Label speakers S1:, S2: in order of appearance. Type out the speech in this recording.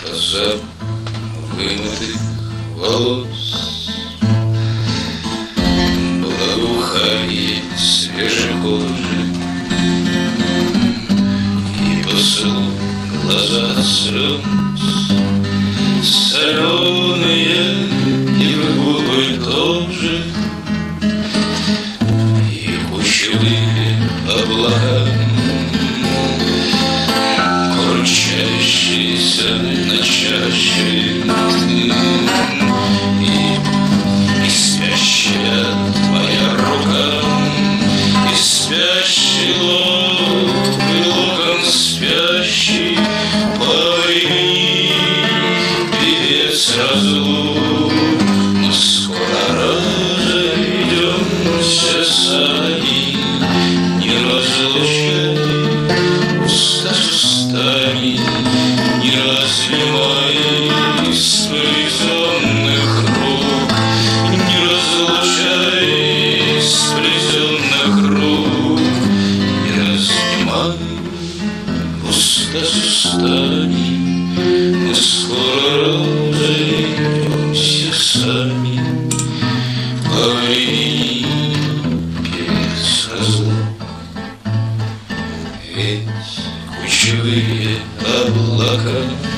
S1: запах вымытых волос, благоухание свежей кожи и поцелуй глаза слез, соленые и в губы тоже, и кучевые облака, кручащиеся на чаще, и спящая твоя рука, и спящий локон спящий пойми, певец разлук, мы скоро разойдемся сами, не разлучай уста с устами, не разнимай сплетенных рук, не разлучай сплетенных рук, не разнимай уста с устами, мы скоро разойдемся сами, по времени певец разлук. Ведь кучевые облака